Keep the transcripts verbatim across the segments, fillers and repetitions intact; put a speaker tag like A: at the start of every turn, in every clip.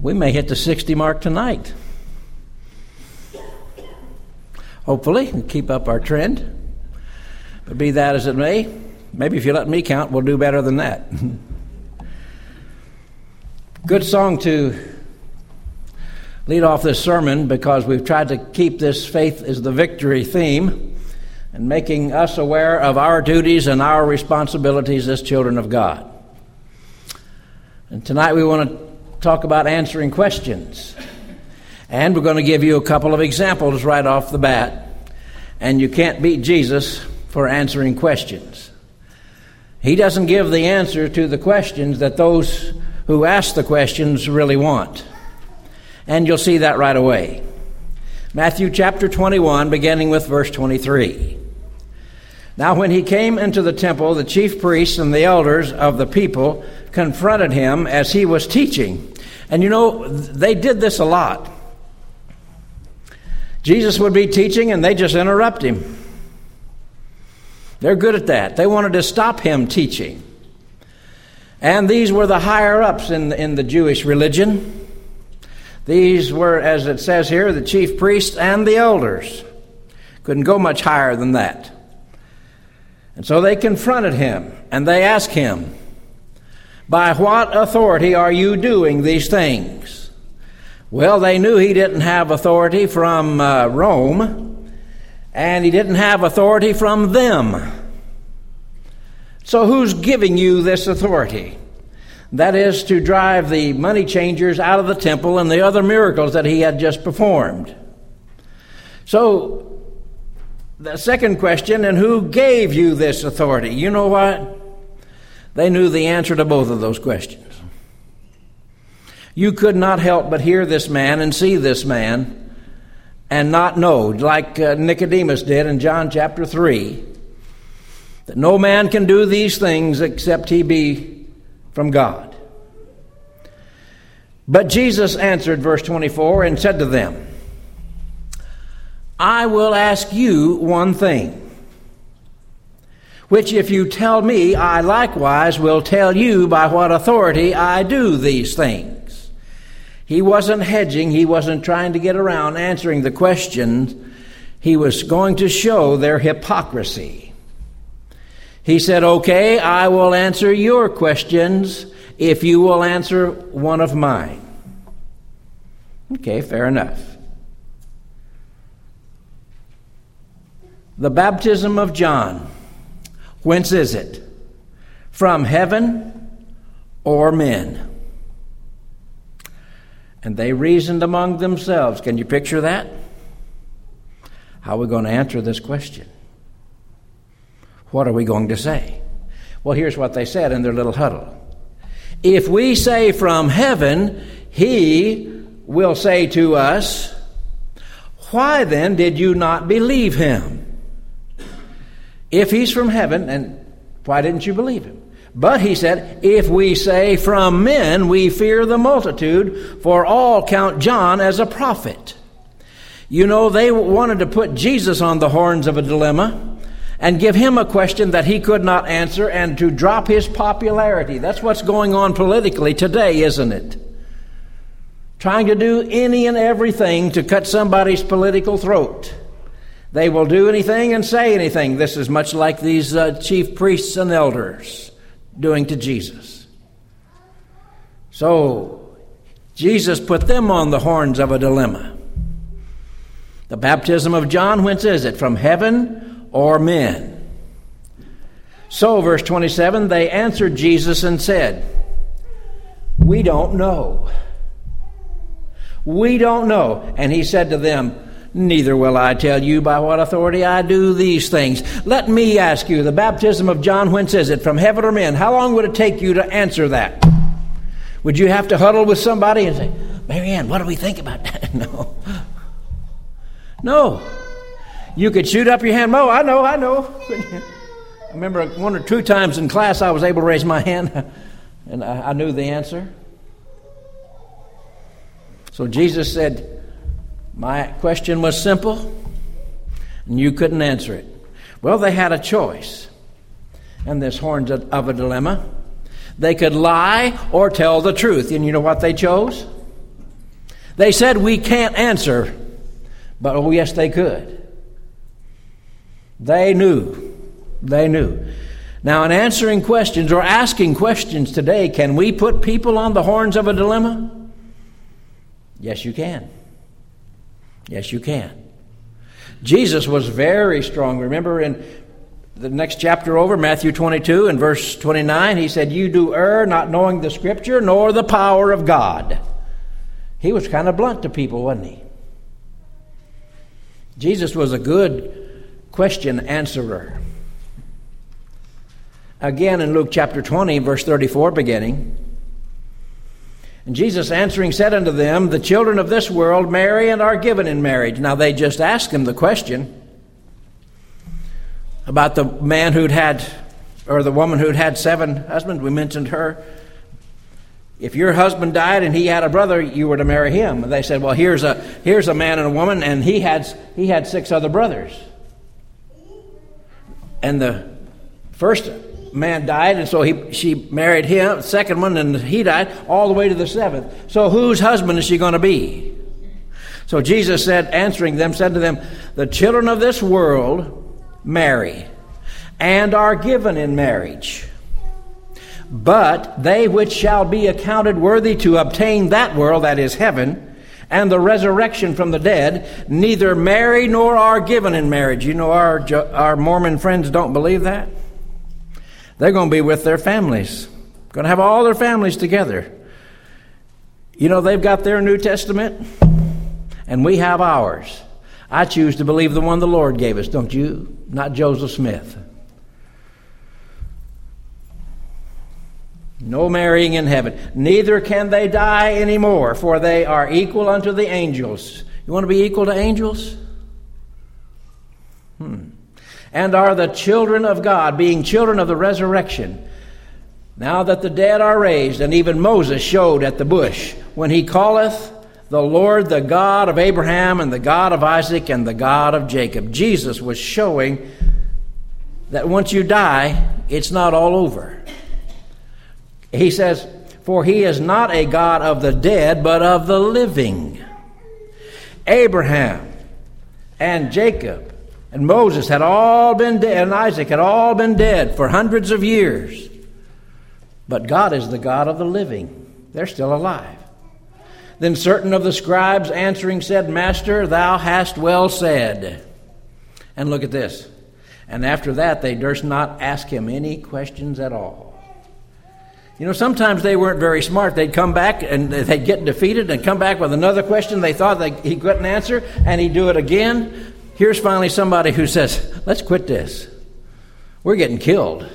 A: We may hit the sixty mark tonight. Hopefully, we keep up our trend. But be that as it may, maybe if you let me count, we'll do better than that. Good song to lead off this sermon, because we've tried to keep this faith is the victory theme and making us aware of our duties and our responsibilities as children of God. And tonight we want to talk about answering questions. And we're going to give you a couple of examples right off the bat. And you can't beat Jesus for answering questions. He doesn't give the answer to the questions that those who ask the questions really want. And you'll see that right away. Matthew chapter twenty-one, beginning with verse twenty-three. Now when he came into the temple, the chief priests and the elders of the people confronted him as he was teaching. And you know, they did this a lot. Jesus would be teaching and they just interrupt him. They're good at that. They wanted to stop him teaching. And these were the higher-ups in the, in the Jewish religion. These were, as it says here, the chief priests and the elders. Couldn't go much higher than that. And so they confronted him, and they asked him, "By what authority are you doing these things?" Well, they knew he didn't have authority from uh, Rome, and he didn't have authority from them. So who's giving you this authority? That is to drive the money changers out of the temple and the other miracles that he had just performed. So, the second question, and who gave you this authority? You know what? They knew the answer to both of those questions. You could not help but hear this man and see this man and not know, like uh, Nicodemus did in John chapter three, that no man can do these things except he be from God. But Jesus answered, verse twenty-four, and said to them, "I will ask you one thing, which if you tell me, I likewise will tell you by what authority I do these things." He wasn't hedging. He wasn't trying to get around answering the question. He was going to show their hypocrisy. He said, "Okay, I will answer your questions if you will answer one of mine." Okay, fair enough. The baptism of John, whence is it? From heaven or men? And they reasoned among themselves. Can you picture that? How are we going to answer this question? What are we going to say? Well, here's what they said in their little huddle. "If we say from heaven, he will say to us, 'Why then did you not believe him?' If he's from heaven, and why didn't you believe him? But he said, if we say from men, we fear the multitude, for all count John as a prophet." You know, they wanted to put Jesus on the horns of a dilemma and give him a question that he could not answer, and to drop his popularity. That's what's going on politically today, isn't it? Trying to do any and everything to cut somebody's political throat. They will do anything and say anything. This is much like these uh, chief priests and elders doing to Jesus. So, Jesus put them on the horns of a dilemma. The baptism of John, whence is it? From heaven or men? So, verse twenty-seven, they answered Jesus and said, "We don't know. We don't know." And he said to them, "Neither will I tell you by what authority I do these things. Let me ask you, the baptism of John, whence is it? From heaven or men?" How long would it take you to answer that? Would you have to huddle with somebody and say, "Marianne, what do we think about that?" No. No. You could shoot up your hand. "Oh, I know, I know." I remember one or two times in class I was able to raise my hand and I, I knew the answer. So Jesus said, my question was simple and you couldn't answer it. Well, they had a choice in this horns of a dilemma. They could lie or tell the truth. And you know what they chose? They said, we can't answer, but oh yes, they could. They knew. They knew. Now, in answering questions or asking questions today, can we put people on the horns of a dilemma? Yes, you can. Yes, you can. Jesus was very strong. Remember in the next chapter over, Matthew twenty-two and verse twenty-nine, he said, you do err, not knowing the Scripture nor the power of God. He was kind of blunt to people, wasn't he? Jesus was a good question answerer. Again in Luke chapter twenty, verse thirty-four beginning, and Jesus answering said unto them, the children of this world marry and are given in marriage. Now they just asked him the question about the man who'd had, or the woman who'd had seven husbands. We mentioned her. If your husband died and he had a brother, you were to marry him. And they said, well, here's a here's a man and a woman, and he had he had six other brothers. And the first man died, and so he she married him, the second one, and he died, all the way to the seventh. So whose husband is she going to be? So Jesus said, answering them, said to them, the children of this world marry and are given in marriage. But they which shall be accounted worthy to obtain that world, that is heaven, and the resurrection from the dead, neither marry nor are given in marriage. You know, our, our Mormon friends don't believe that. They're going to be with their families. Going to have all their families together. You know, they've got their New Testament, and we have ours. I choose to believe the one the Lord gave us, don't you? Not Joseph Smith. No marrying in heaven. Neither can they die anymore, for they are equal unto the angels. You want to be equal to angels? Hmm. And are the children of God, being children of the resurrection. Now that the dead are raised, and even Moses showed at the bush, when he calleth the Lord the God of Abraham, and the God of Isaac, and the God of Jacob. Jesus was showing that once you die, it's not all over. He says, for he is not a God of the dead, but of the living. Abraham and Jacob and Moses had all been dead, and Isaac had all been dead for hundreds of years. But God is the God of the living. They're still alive. Then certain of the scribes answering said, Master, thou hast well said. And look at this. And after that, they durst not ask him any questions at all. You know, sometimes they weren't very smart. They'd come back and they'd get defeated and come back with another question they thought they, he couldn't answer, and he'd do it again. Here's finally somebody who says, let's quit this. We're getting killed.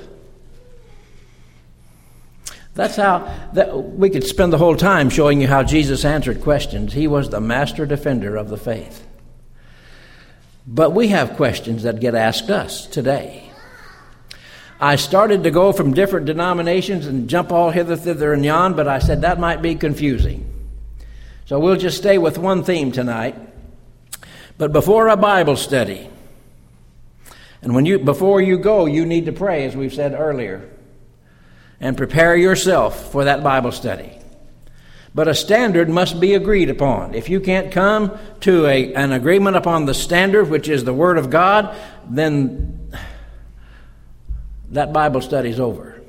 A: That's how that we could spend the whole time showing you how Jesus answered questions. He was the master defender of the faith. But we have questions that get asked us today. I started to go from different denominations and jump all hither, thither, and yon, but I said that might be confusing. So we'll just stay with one theme tonight. But before a Bible study, and when you before you go, you need to pray, as we've said earlier, and prepare yourself for that Bible study. But a standard must be agreed upon. If you can't come to a, an agreement upon the standard, which is the Word of God, then that Bible study's over.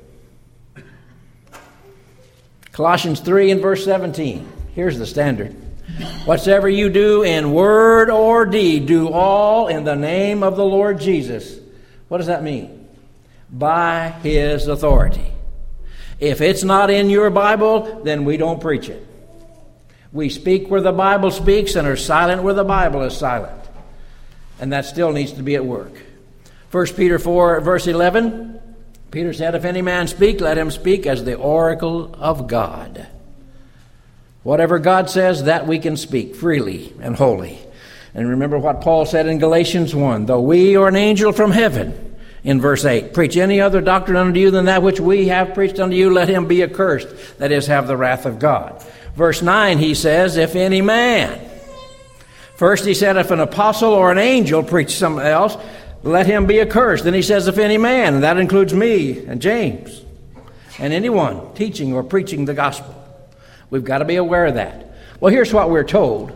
A: Colossians three and verse seventeen. Here's the standard. Whatsoever you do in word or deed, do all in the name of the Lord Jesus. What does that mean? By His authority. If it's not in your Bible, then we don't preach it. We speak where the Bible speaks and are silent where the Bible is silent. And that still needs to be at work. First Peter four, verse eleven, Peter said, if any man speak, let him speak as the oracle of God. Whatever God says, that we can speak freely and wholly. And remember what Paul said in Galatians one, though we or an angel from heaven, in verse eight, preach any other doctrine unto you than that which we have preached unto you, let him be accursed, that is, have the wrath of God. Verse nine, he says, if any man. First he said, if an apostle or an angel preach something else, let him be accursed. Then he says, if any man, and that includes me and James, and anyone teaching or preaching the gospel. We've got to be aware of that. Well, here's what we're told.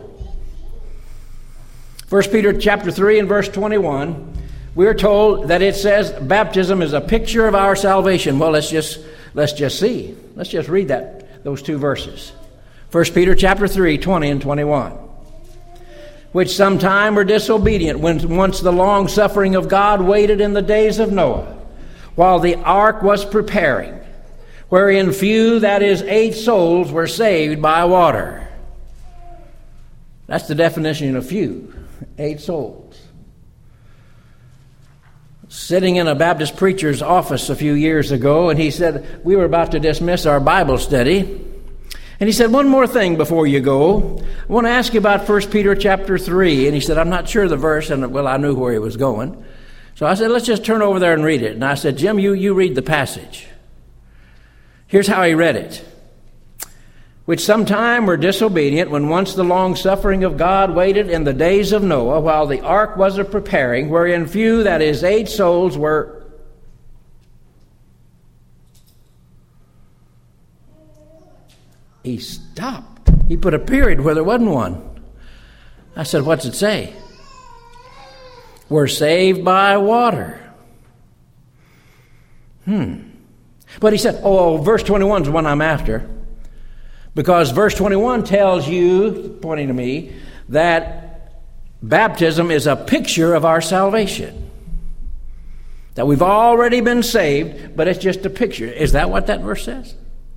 A: First Peter chapter three and verse twenty-one, we're told that it says baptism is a picture of our salvation. Well, let's just let's just see. Let's just read that those two verses. First Peter chapter three, twenty and twenty-one. Which sometime were disobedient when once the long suffering of God waited in the days of Noah, while the ark was preparing, wherein few, that is, eight souls, were saved by water. That's the definition of few. Eight souls. Sitting in a Baptist preacher's office a few years ago, and he said, we were about to dismiss our Bible study, and he said, one more thing before you go. I want to ask you about First Peter chapter three. And he said, I'm not sure the verse, and well, I knew where he was going. So I said, let's just turn over there and read it. And I said, Jim, you, you read the passage. Here's how he read it. Which sometime were disobedient when once the long suffering of God waited in the days of Noah, while the ark was a preparing, wherein few, that is, eight souls, were. He stopped. He put a period where there wasn't one. I said, what's it say? Were saved by water. Hmm. But he said, oh, verse twenty-one is the one I'm after. Because verse twenty-one tells you, pointing to me, that baptism is a picture of our salvation. That we've already been saved, but it's just a picture. Is that what that verse says?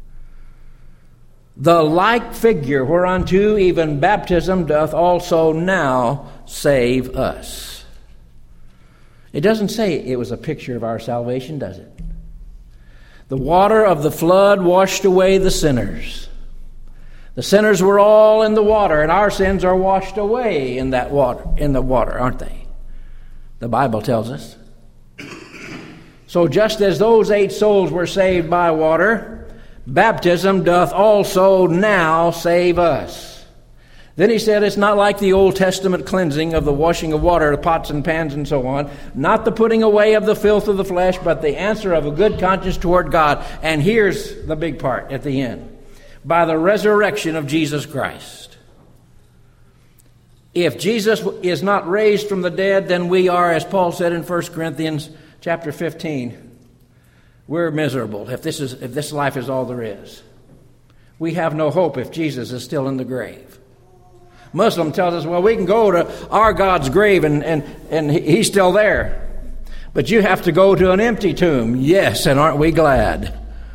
A: The like figure whereunto even baptism doth also now save us. It doesn't say it was a picture of our salvation, does it? The water of the flood washed away the sinners. The sinners were all in the water, and our sins are washed away in that water, in the water, aren't they? The Bible tells us. So just as those eight souls were saved by water, baptism doth also now save us. Then he said it's not like the Old Testament cleansing of the washing of water, the pots and pans and so on, not the putting away of the filth of the flesh, but the answer of a good conscience toward God. And here's the big part at the end. By the resurrection of Jesus Christ. If Jesus is not raised from the dead, then we are, as Paul said in First Corinthians chapter fifteen, we're miserable if this is if this life is all there is. We have no hope if Jesus is still in the grave. Muslim tells us, well, we can go to our God's grave and, and, and he's still there. But you have to go to an empty tomb. Yes, and aren't we glad?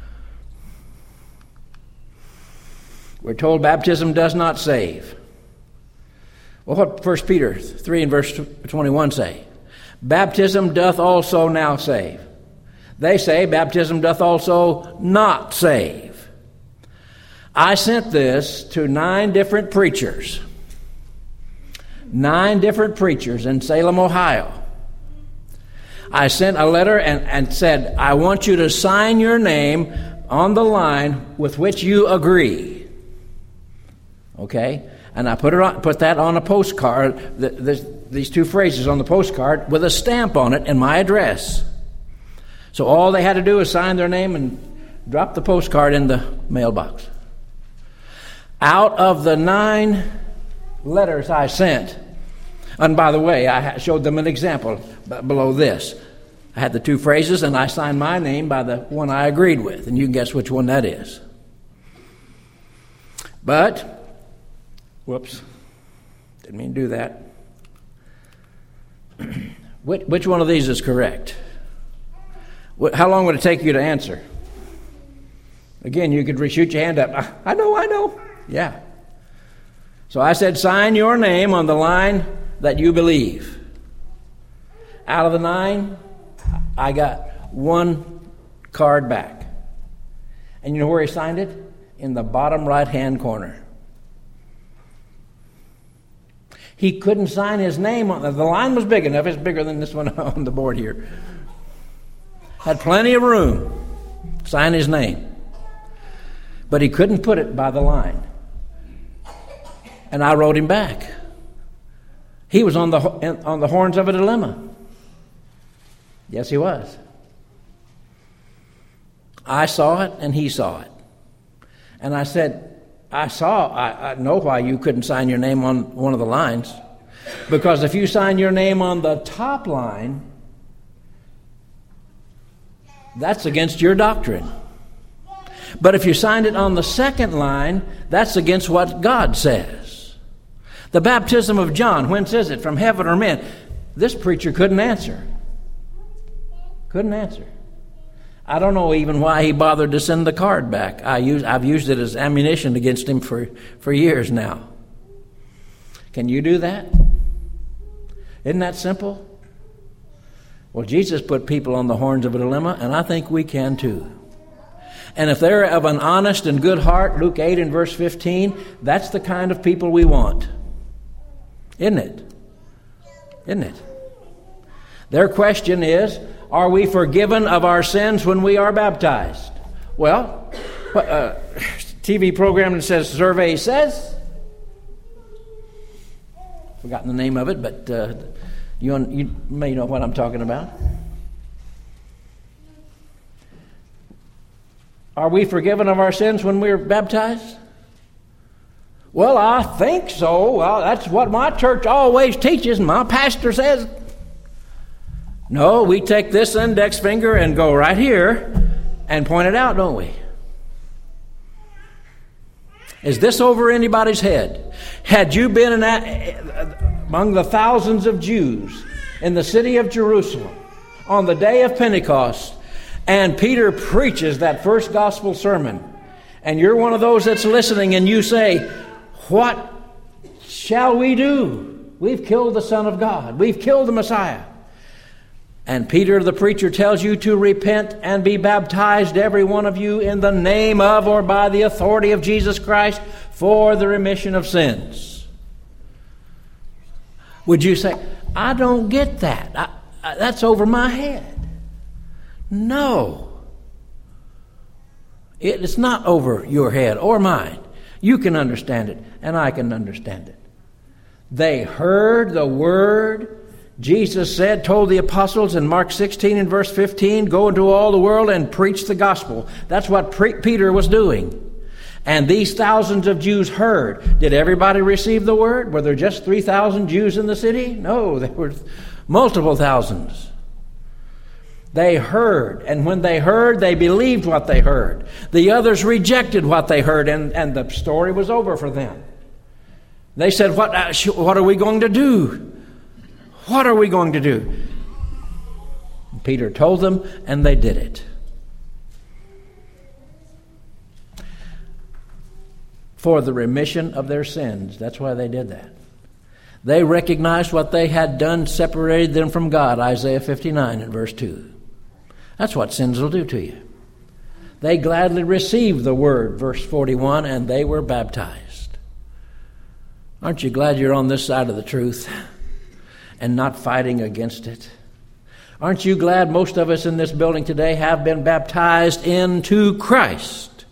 A: We're told baptism does not save. Well, what First Peter three and verse twenty-one say? Baptism doth also now save. They say baptism doth also not save. I sent this to nine different preachers. Nine different preachers in Salem, Ohio. I sent a letter and, and said, I want you to sign your name on the line with which you agree. Okay? And I put it on, put that on a postcard, the, the, these two phrases on the postcard with a stamp on it and my address. So all they had to do was sign their name and drop the postcard in the mailbox. Out of the nine letters I sent, and by the way, I showed them an example below this. I had the two phrases and I signed my name by the one I agreed with, and you can guess which one that is. But Whoops. Didn't mean to do that. which, which one of these is correct? What, how long would it take you to answer? Again, you could reshoot your hand up. I, I know, I know. Yeah. So I said, sign your name on the line that you believe. Out of the nine, I got one card back. And you know where he signed it? In the bottom right-hand corner. He couldn't sign his name on the, the line was big enough. It's bigger than this one on the board here. Had plenty of room. Sign his name. But he couldn't put it by the line. And I wrote him back. He was on the on the horns of a dilemma. Yes, he was. I saw it and he saw it. And I said, I saw, I, I know why you couldn't sign your name on one of the lines. Because if you sign your name on the top line, that's against your doctrine. But if you signed it on the second line, that's against what God says. The baptism of John, whence is it? From heaven or men? This preacher couldn't answer. Couldn't answer. I don't know even why he bothered to send the card back. I use, I've used it as ammunition against him for, for years now. Can you do that? Isn't that simple? Well, Jesus put people on the horns of a dilemma, and I think we can too. And if they're of an honest and good heart, Luke eight and verse fifteen, that's the kind of people we want. Isn't it? Isn't it? Their question is, are we forgiven of our sins when we are baptized? Well, uh, T V program that says survey says. Forgotten the name of it, but uh, you, you may know what I'm talking about. Are we forgiven of our sins when we're baptized? Well, I think so. Well, that's what my church always teaches, and my pastor says. No, we take this index finger and go right here and point it out, don't we? Is this over anybody's head? Had you been in that, among the thousands of Jews in the city of Jerusalem on the day of Pentecost, and Peter preaches that first gospel sermon, and you're one of those that's listening, and you say, what shall we do? We've killed the Son of God. We've killed the Messiah. And Peter, the preacher, tells you to repent and be baptized, every one of you, in the name of or by the authority of Jesus Christ for the remission of sins. Would you say, I don't get that. I, I, that's over my head. No. It, it's not over your head or mine. You can understand it, and I can understand it. They heard the word. Jesus said, told the apostles in Mark sixteen and verse fifteen, go into all the world and preach the gospel. That's what pre- Peter was doing. And these thousands of Jews heard. Did everybody receive the word? Were there just three thousand Jews in the city? No, there were multiple thousands. They heard, and when they heard, they believed what they heard. The others rejected what they heard, and, and the story was over for them. They said, what, uh, sh- what are we going to do? What are we going to do? Peter told them, and they did it. For the remission of their sins. That's why they did that. They recognized what they had done separated them from God. Isaiah fifty-nine and verse two. That's what sins will do to you. They gladly received the word, verse forty-one, and they were baptized. Aren't you glad you're on this side of the truth and not fighting against it? Aren't you glad most of us in this building today have been baptized into Christ?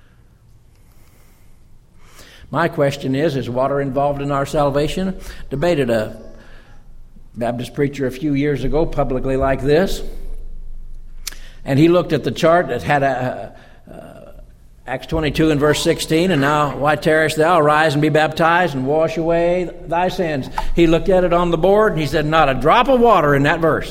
A: My question is, is water involved in our salvation? Debated a Baptist preacher a few years ago publicly like this. And he looked at the chart that had a, uh, Acts twenty-two and verse sixteen, and now, why tarriest thou? Arise and be baptized and wash away thy sins. He looked at it on the board and he said, not a drop of water in that verse.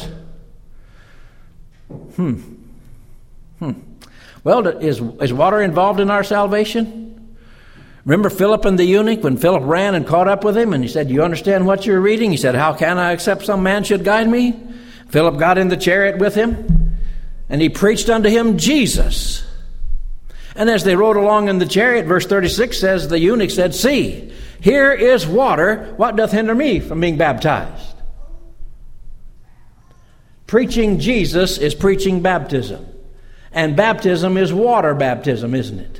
A: Hmm. Hmm. Well, is, is water involved in our salvation? Remember Philip and the eunuch, when Philip ran and caught up with him, and he said, do you understand what you're reading? He said, how can I accept some man should guide me? Philip got in the chariot with him, and he preached unto him Jesus. And as they rode along in the chariot, verse thirty-six says, the eunuch said, see, here is water. What doth hinder me from being baptized? Preaching Jesus is preaching baptism. And baptism is water baptism, isn't it?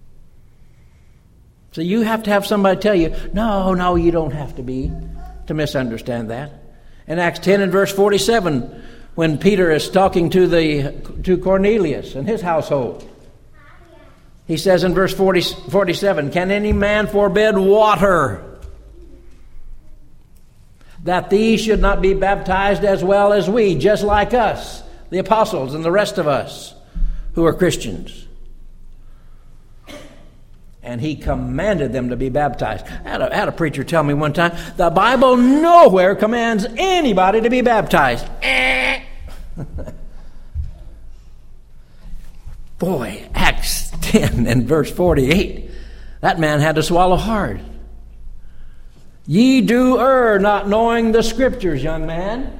A: So you have to have somebody tell you, no, no, you don't have to be, to misunderstand that. In Acts ten and verse forty-seven, when Peter is talking to the to Cornelius and his household, he says in verse forty, forty-seven, can any man forbid water that these should not be baptized as well as we, just like us, the apostles and the rest of us who are Christians? And he commanded them to be baptized. I had, a, I had a preacher tell me one time, the Bible nowhere commands anybody to be baptized. Boy, Acts ten and verse forty-eight, that man had to swallow hard. Ye do err, not knowing the Scriptures, young man.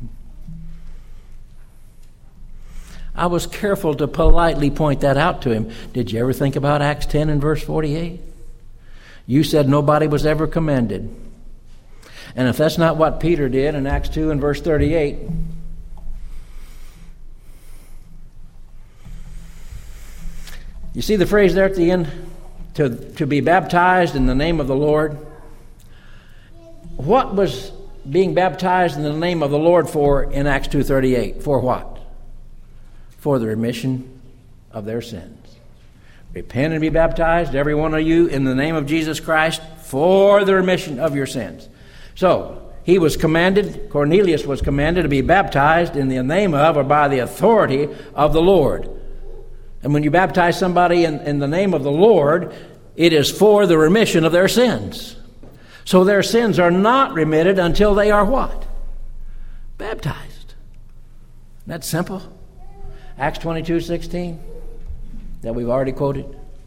A: I was careful to politely point that out to him. Did you ever think about Acts ten and verse forty-eight? You said nobody was ever commended. And if that's not what Peter did in Acts two and verse thirty-eight, you see the phrase there at the end, to, to be baptized in the name of the Lord? What was being baptized in the name of the Lord for in Acts two thirty-eight? For what? For the remission of their sins. Repent and be baptized, every one of you, in the name of Jesus Christ, for the remission of your sins. So, he was commanded, Cornelius was commanded to be baptized in the name of or by the authority of the Lord. And when you baptize somebody in, in the name of the Lord, it is for the remission of their sins. So their sins are not remitted until they are what? Baptized. That's simple. Acts twenty-two sixteen, that we've already quoted.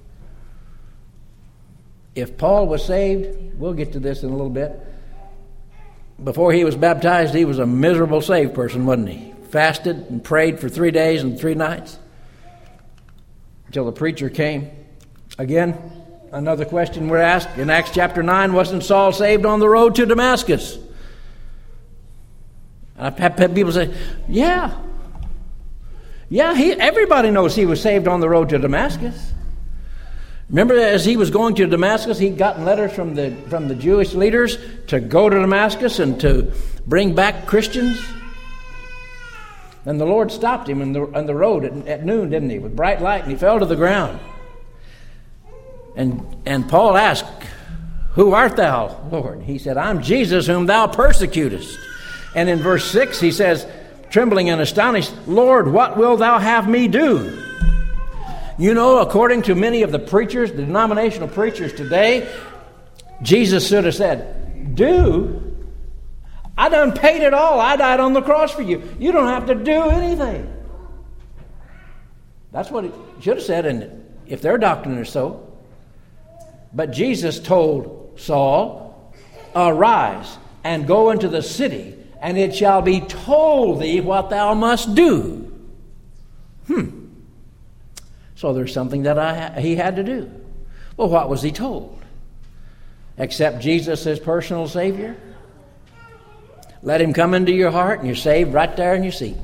A: If Paul was saved, we'll get to this in a little bit. Before he was baptized, he was a miserable saved person, wasn't he? Fasted and prayed for three days and three nights until the preacher came. Again, another question we're asked in Acts chapter nine, wasn't Saul saved on the road to Damascus? I've had people say, yeah. Yeah, he, everybody knows he was saved on the road to Damascus. Remember, as he was going to Damascus, he'd gotten letters from the from the Jewish leaders to go to Damascus and to bring back Christians. And the Lord stopped him on the, on the road at, at noon, didn't he? With bright light, and he fell to the ground. And and Paul asked, "Who art thou, Lord?" He said, "I'm Jesus whom thou persecutest." And in verse six he says, trembling and astonished, "Lord, what wilt thou have me do?" You know, according to many of the preachers, the denominational preachers today, Jesus should have said, "Do? I done paid it all. I died on the cross for you. You don't have to do anything." That's what he should have said, and if their doctrine is so. But Jesus told Saul, "Arise and go into the city, and it shall be told thee what thou must do." Hmm. So there's something that I, he had to do. Well, what was he told? Accept Jesus as personal Savior. Let him come into your heart, and you're saved right there in your seat.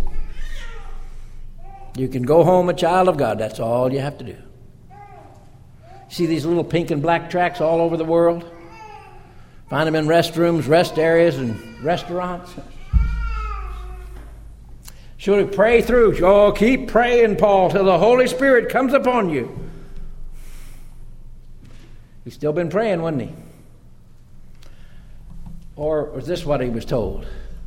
A: You can go home a child of God. That's all you have to do. See these little pink and black tracts all over the world? Find them in restrooms, rest areas, and restaurants. Should we pray through? Oh, keep praying, Paul, till the Holy Spirit comes upon you. He's still been praying, wasn't he? Or was this what he was told?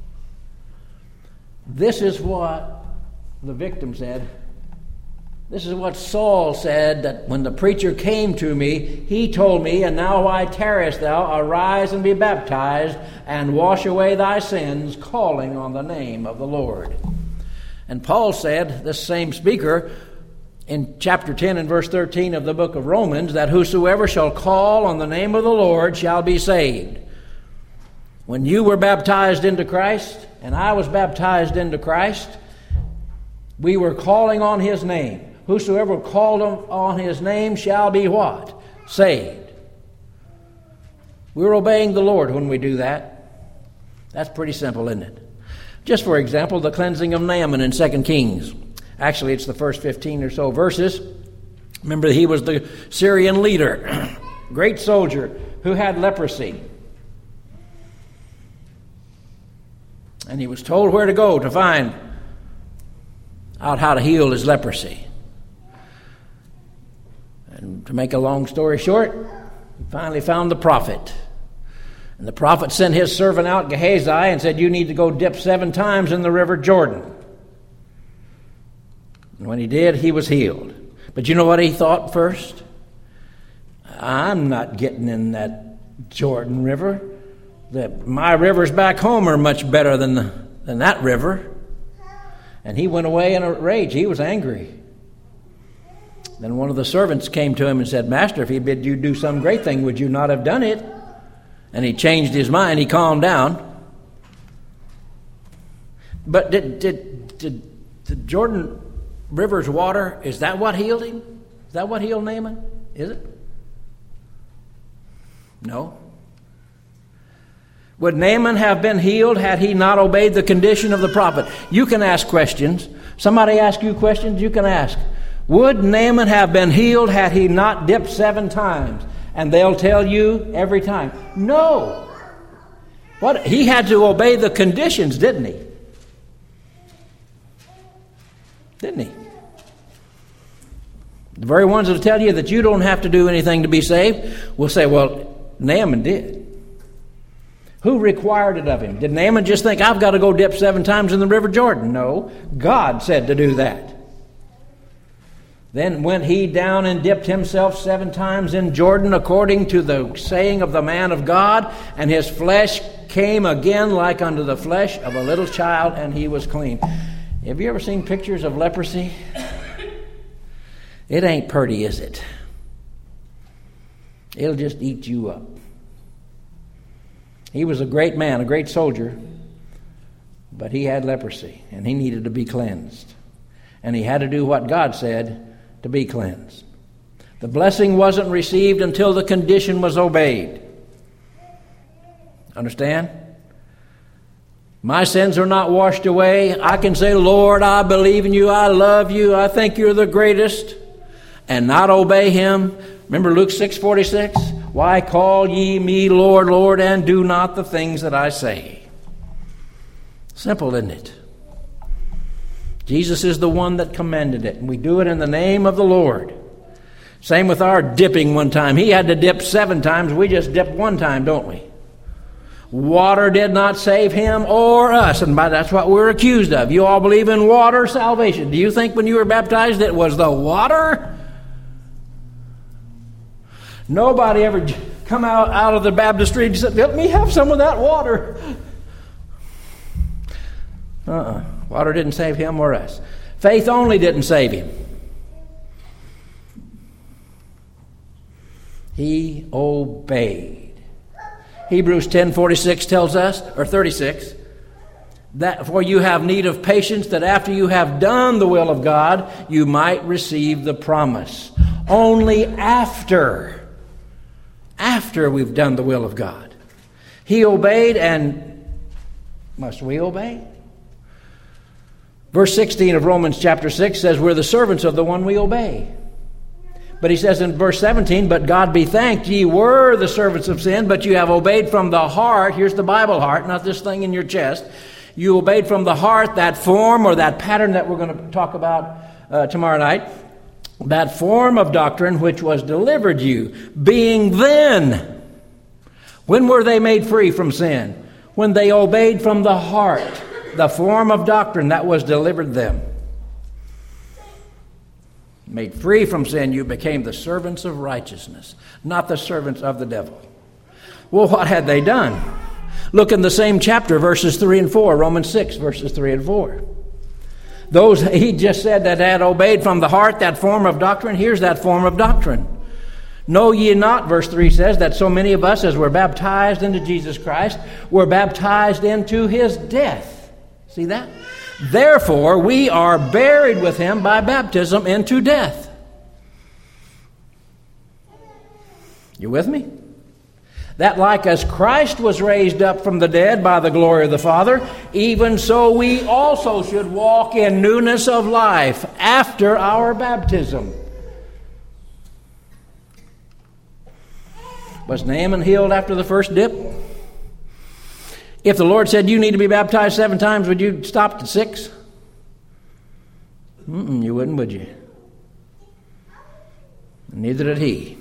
A: This is what the victim said. This is what Saul said, that when the preacher came to me, he told me, "And now why tarriest thou? Arise and be baptized, and wash away thy sins, calling on the name of the Lord." And Paul said, this same speaker, in chapter ten and verse thirteen of the book of Romans, that whosoever shall call on the name of the Lord shall be saved. When you were baptized into Christ, and I was baptized into Christ, we were calling on his name. Whosoever called on his name shall be what? Saved. We're obeying the Lord when we do that. That's pretty simple, isn't it? Just for example, the cleansing of Naaman in Second Kings. Actually, it's the first fifteen or so verses. Remember, he was the Syrian leader, great soldier who had leprosy. And he was told where to go to find out how to heal his leprosy. And to make a long story short, he finally found the prophet. And the prophet sent his servant out, Gehazi, and said, "You need to go dip seven times in the river Jordan." And when he did, he was healed. But you know what he thought first? I'm not getting in that Jordan River. The, my rivers back home are much better than, the, than that river. And he went away in a rage. He was angry. Then one of the servants came to him and said, Master, if he bid you do some great thing, would you not have done it? And he changed his mind. He calmed down. But did, did, did the Jordan River's water, is that what healed him? Is that what healed Naaman? Is it? No. Would Naaman have been healed had he not obeyed the condition of the prophet? You can ask questions. Somebody ask you questions, you can ask. Would Naaman have been healed had he not dipped seven times? And they'll tell you every time, no. What? He had to obey the conditions, didn't he? Didn't he? The very ones that tell you that you don't have to do anything to be saved will say, well, Naaman did. Who required it of him? Did Naaman just think, I've got to go dip seven times in the River Jordan? No, God said to do that. Then went he down and dipped himself seven times in Jordan according to the saying of the man of God, and his flesh came again like unto the flesh of a little child, and he was clean. Have you ever seen pictures of leprosy? It ain't pretty, is it? It'll just eat you up. He was a great man, a great soldier, but he had leprosy, and he needed to be cleansed. And he had to do what God said to be cleansed. The blessing wasn't received until the condition was obeyed. Understand? My sins are not washed away. I can say, Lord, I believe in you, I love you, I think you're the greatest, and not obey him. Remember Luke six forty-six? Why call ye me Lord, Lord, and do not the things that I say? Simple, isn't it? Jesus is the one that commanded it, and we do it in the name of the Lord. Same with our dipping one time. He had to dip seven times. We just dip one time, don't we? Water did not save him or us, and that's what we're accused of. You all believe in water salvation. Do you think when you were baptized it was the water? Nobody ever come out, out of the baptistry and said, let me have some of that water. Uh-uh. Water didn't save him or us. Faith only didn't save him. He obeyed. Hebrews ten forty-six tells us, or thirty-six, that for you have need of patience, that after you have done the will of God, you might receive the promise. Only after. After we've done the will of God. He obeyed, and must we obey? Verse sixteen of Romans chapter six says we're the servants of the one we obey. But he says in verse seventeen, but God be thanked, ye were the servants of sin, but you have obeyed from the heart. Here's the Bible heart, not this thing in your chest. You obeyed from the heart that form or that pattern that we're going to talk about uh, tomorrow night. That form of doctrine which was delivered you, being then. When were they made free from sin? When they obeyed from the heart the form of doctrine that was delivered them. Made free from sin, you became the servants of righteousness, not the servants of the devil. Well, what had they done? Look in the same chapter, verses three and four, Romans six, verses three and four. Those, he just said, that had obeyed from the heart that form of doctrine. Here's that form of doctrine. Know ye not, verse three says, that so many of us as were baptized into Jesus Christ were baptized into his death. See that? Therefore, we are buried with him by baptism into death. You with me? That like as Christ was raised up from the dead by the glory of the Father, even so we also should walk in newness of life after our baptism. Was Naaman healed after the first dip? If the Lord said you need to be baptized seven times, would you stop at six? Mm-mm, you wouldn't, would you? Neither did he.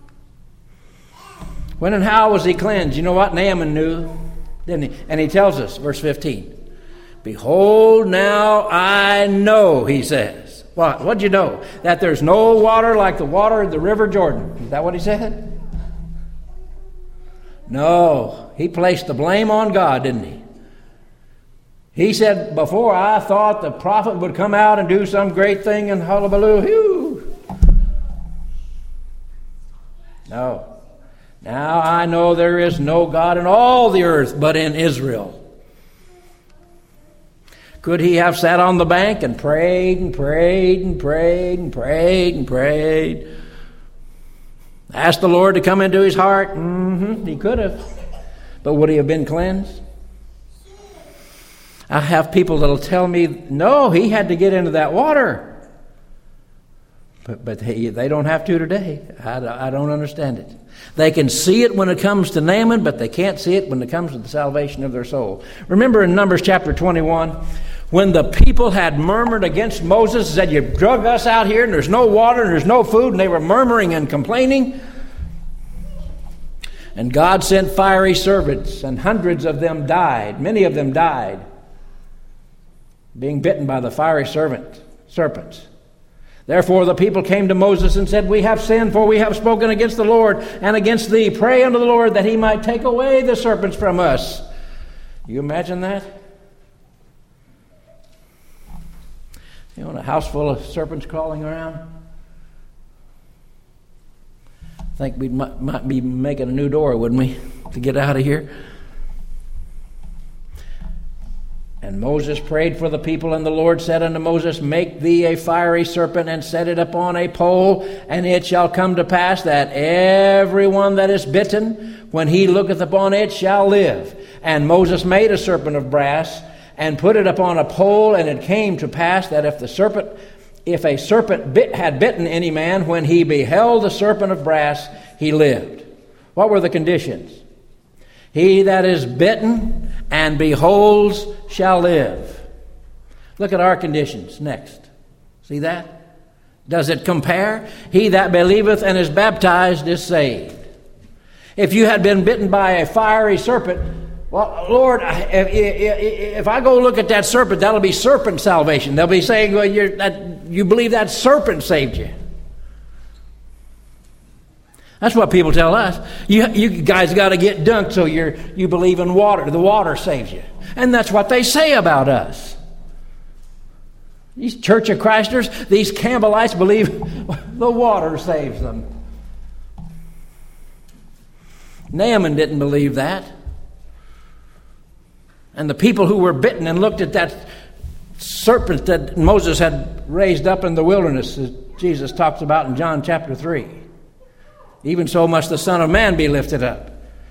A: When and how was he cleansed? You know what? Naaman knew, didn't he? And he tells us, verse fifteen, behold, now I know, he says. What? What'd you know? That there's no water like the water of the River Jordan. Is that what he said? No. He placed the blame on God, didn't he? He said, before I thought the prophet would come out and do some great thing and hullabaloo, whew. No. Now I know there is no God in all the earth but in Israel. Could he have sat on the bank and prayed and prayed and prayed and prayed and prayed? Asked the Lord to come into his heart? Mm-hmm, he could have. But would he have been cleansed? I have people that'll tell me, no, he had to get into that water. But, but they, they don't have to today. I, I don't understand it. They can see it when it comes to Naaman, but they can't see it when it comes to the salvation of their soul. Remember in Numbers chapter twenty-one, when the people had murmured against Moses, said, you drug us out here and there's no water and there's no food, and they were murmuring and complaining. And God sent fiery serpents, and hundreds of them died. Many of them died, being bitten by the fiery serpent, serpents. Therefore the people came to Moses and said, we have sinned, for we have spoken against the Lord and against thee. Pray unto the Lord that he might take away the serpents from us. You imagine that? You want a house full of serpents crawling around? I think we might, might be making a new door, wouldn't we, to get out of here? And Moses prayed for the people, and the Lord said unto Moses, make thee a fiery serpent, and set it upon a pole, and it shall come to pass that every one that is bitten, when he looketh upon it, shall live. And Moses made a serpent of brass, and put it upon a pole, and it came to pass that if the serpent, if a serpent bit, had bitten any man, when he beheld the serpent of brass, he lived. What were the conditions? He that is bitten and beholds shall live. Look at our conditions next. See that? Does it compare? He that believeth and is baptized is saved. If you had been bitten by a fiery serpent, well, Lord, if, if I go look at that serpent, that'll be serpent salvation. They'll be saying, well, you're, that, you believe that serpent saved you. That's what people tell us. You, you guys got to get dunked so you're, you believe in water. The water saves you. And that's what they say about us. These Church of Christers, these Campbellites believe the water saves them. Naaman didn't believe that. And the people who were bitten and looked at that serpent that Moses had raised up in the wilderness, as Jesus talks about in John chapter three. Even so must the Son of Man be lifted up.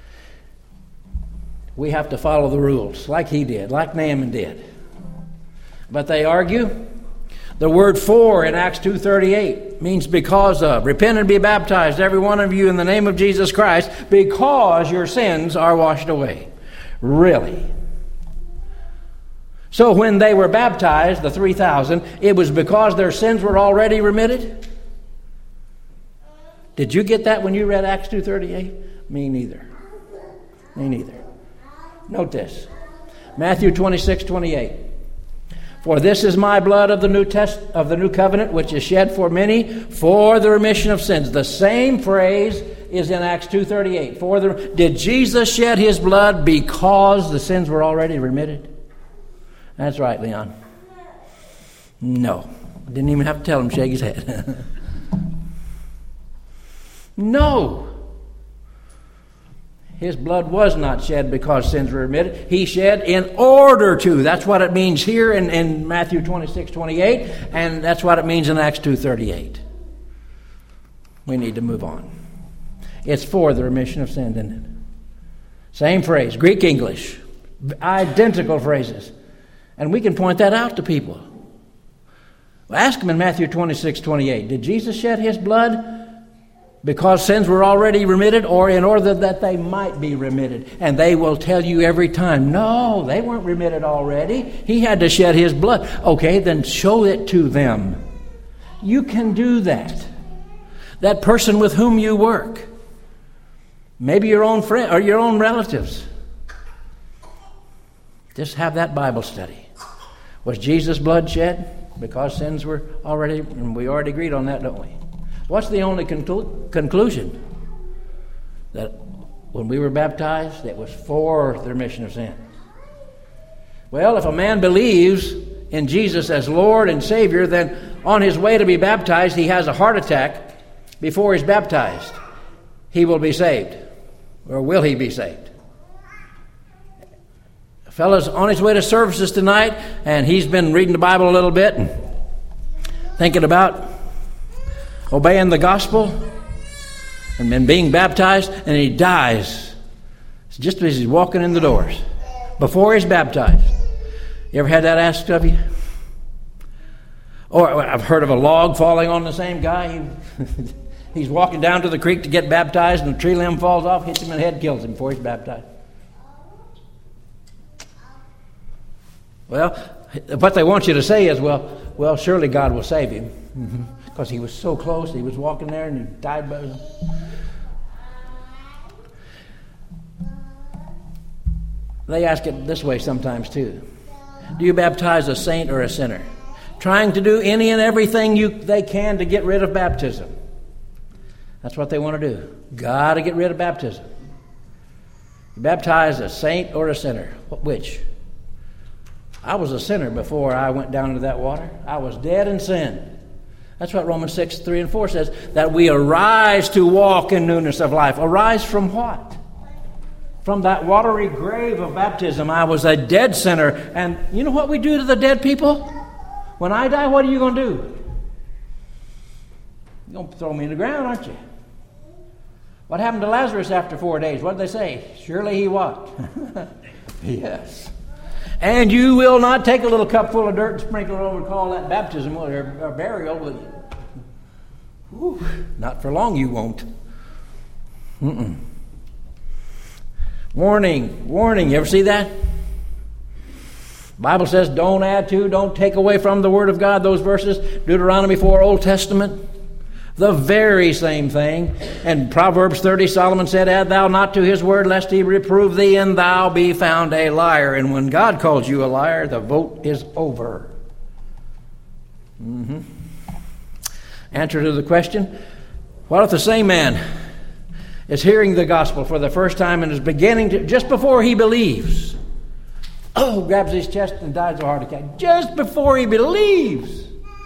A: We have to follow the rules like he did, like Naaman did. But they argue. The word for in Acts two thirty-eight means because of. Repent and be baptized, every one of you, in the name of Jesus Christ, because your sins are washed away. Really? So when they were baptized, the three thousand, it was because their sins were already remitted? Did you get that when you read Acts two thirty-eight? Me neither. Me neither. Note this. Matthew twenty-six twenty-eight. For this is my blood of the new test of the new covenant, which is shed for many for the remission of sins. The same phrase is in Acts two thirty-eight. For the did Jesus shed his blood because the sins were already remitted? That's right, Leon. No. Didn't even have to tell him, shake his head. No. His blood was not shed because sins were remitted. He shed in order to. That's what it means here in, in Matthew twenty-six twenty-eight, and that's what it means in Acts two thirty-eight. We need to move on. It's for the remission of sin, isn't it? Same phrase, Greek English, identical phrases. And we can point that out to people. Well, ask them in Matthew twenty-six twenty-eight, did Jesus shed his blood because sins were already remitted, or in order that they might be remitted? And they will tell you every time, no, they weren't remitted already. He had to shed his blood. Okay, then show it to them. You can do that. That person with whom you work, maybe your own friend or your own relatives, just have that Bible study. Was Jesus' blood shed? because sins were already, and we already agreed on that, don't we? What's the only conclu- conclusion? That when we were baptized, it was for the remission of sin. Well, if a man believes in Jesus as Lord and Savior, then on his way to be baptized, he has a heart attack before he's baptized. He will be saved. Or will he be saved? A fellow's on his way to services tonight, and he's been reading the Bible a little bit and thinking about obeying the gospel and then being baptized, and he dies just as he's walking in the doors before he's baptized. You ever had that asked of you? Or I've heard of a log falling on the same guy. He, he's walking down to the creek to get baptized, and a tree limb falls off, hits him in the head, kills him before he's baptized. Well, what they want you to say is, well, well, surely God will save him. Mm-hmm. Because he was so close, he was walking there and he died by him. They ask it this way sometimes too. Do you baptize a saint or a sinner? Trying to do any and everything you they can to get rid of baptism. That's what they want to do. Got to get rid of baptism. You baptize a saint or a sinner? Which? I was a sinner before I went down into that water. I was dead in sin. That's what Romans six, three and four says, that we arise to walk in newness of life. Arise from what? From that watery grave of baptism. I was a dead sinner. And you know what we do to the dead people? When I die, what are you going to do? You're going to throw me in the ground, aren't you? What happened to Lazarus after four days? What did they say? Surely he what? Yes. And you will not take a little cup full of dirt and sprinkle it over and call that baptism or, or burial. With, whew, not for long you won't. Mm-mm. Warning, warning. You ever see that? The Bible says don't add to, don't take away from the Word of God. Those verses, Deuteronomy four, Old Testament. The very same thing. And Proverbs thirty, Solomon said, add thou not to his word, lest he reprove thee, and thou be found a liar. And when God calls you a liar, the vote is over. Mm-hmm. Answer to the question, what if the same man is hearing the gospel for the first time and is beginning to, just before he believes, oh, grabs his chest and dies of a heart attack, just before he believes.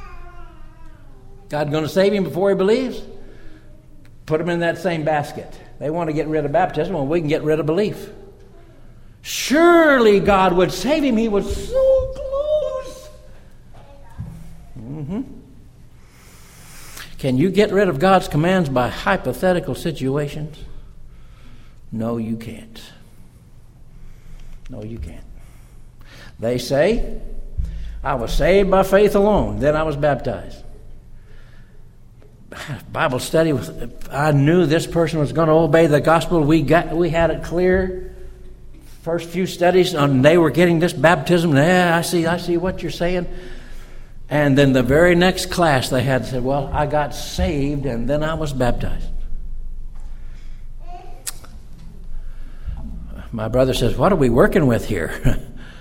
A: God going to save him before he believes? Put him in that same basket. They want to get rid of baptism, well, we can get rid of belief. Surely God would save him. He was so close. Mm-hmm. Can you get rid of God's commands by hypothetical situations? No, you can't. No, you can't. They say, I was saved by faith alone, then I was baptized. Bible study, I knew this person was going to obey the gospel. We got, we had it clear. First few studies, and they were getting this baptism. Yeah, I see, I see what you're saying. And then the very next class they had said, well, I got saved and then I was baptized. My brother says, what are we working with here?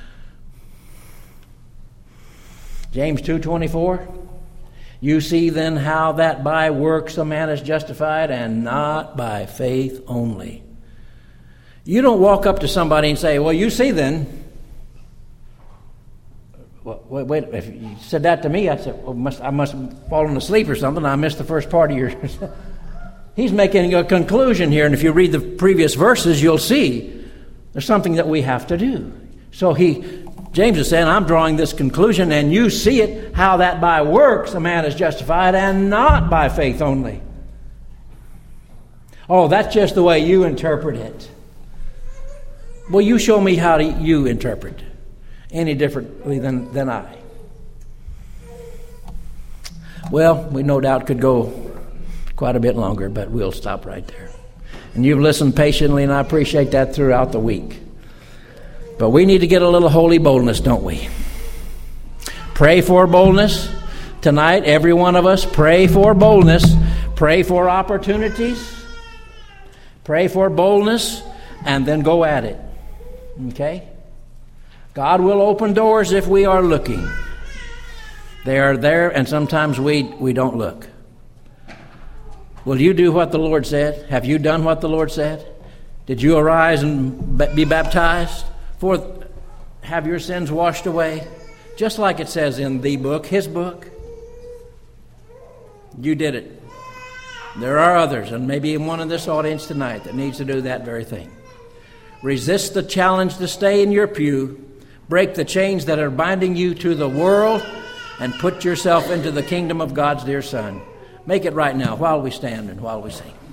A: James two twenty-four. You see then how that by works a man is justified, and not by faith only. You don't walk up to somebody and say, well, you see then. Well, wait, wait, if you said that to me, I'd say, well, must, I must have fallen asleep or something. I missed the first part of your... He's making a conclusion here, and if you read the previous verses, you'll see there's something that we have to do. So he... James is saying, I'm drawing this conclusion, and you see it, how that by works a man is justified, and not by faith only. Oh, that's just the way you interpret it. Well, you show me how you interpret any differently than, than I. Well, we no doubt could go quite a bit longer, but we'll stop right there. And you've listened patiently, and I appreciate that throughout the week. But we need to get a little holy boldness, don't we? Pray for boldness. Tonight, every one of us, pray for boldness. Pray for opportunities. Pray for boldness, and then go at it. Okay? God will open doors if we are looking. They are there, and sometimes we, we don't look. Will you do what the Lord said? Have you done what the Lord said? Did you arise and be baptized? For have your sins washed away? Just like it says in the book, his book. You did it. There are others, and maybe in one in this audience tonight, that needs to do that very thing. Resist the challenge to stay in your pew. Break the chains that are binding you to the world and put yourself into the kingdom of God's dear Son. Make it right now while we stand and while we sing.